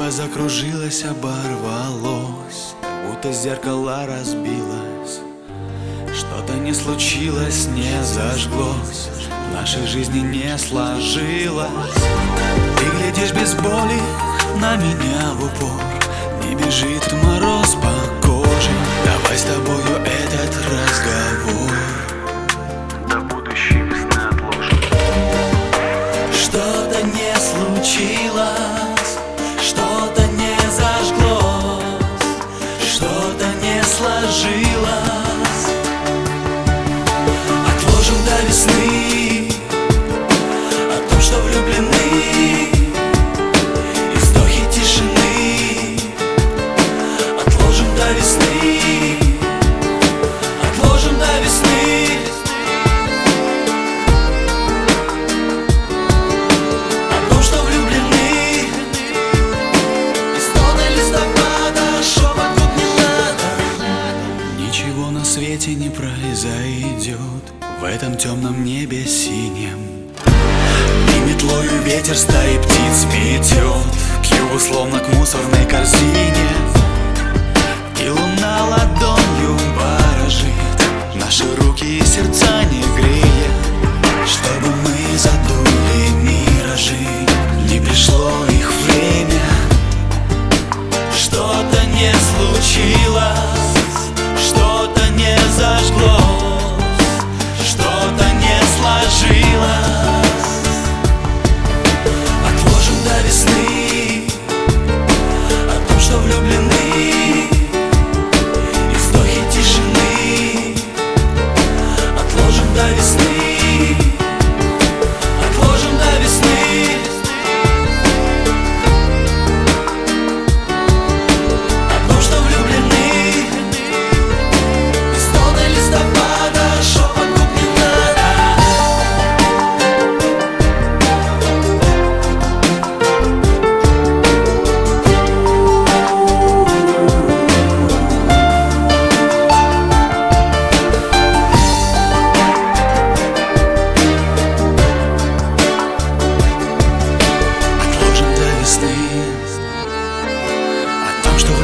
Небо закружилось, оборвалось, как будто зеркало разбилось. Что-то не случилось, не зажглось, в нашей жизни не сложилось. Ты глядишь без боли на меня в упор, не бежит мороз по коже. Давай с тобою этот разговор до будущей весны отложим. Что-то не случилось, что-то не зажглось, что-то не сложилось. Отложим до весны о том, что влюблены, и вздохи тишины. Отложим до весны, отложим до весны. О том, что влюблены, и стоны листопада, шепот губ не надо. Ничего на свете не произойдет в этом темном небе синем. И метлою ветер стаи птиц метет к югу, словно к мусорной корзине. И луна ладонью ворожит наши руки и сердца, не грея, чтобы мы задули миражи. Не пришло их время. Что-то не случилось, что-то не зажглось, что-то не сложилось. Отложим до весны о том, что влюблены, и вздохи тишины. Отложим до весны, отложим до весны. О том, что влюблены, и стоны листопада, шепот губ не надо. Отложим до весны о том, что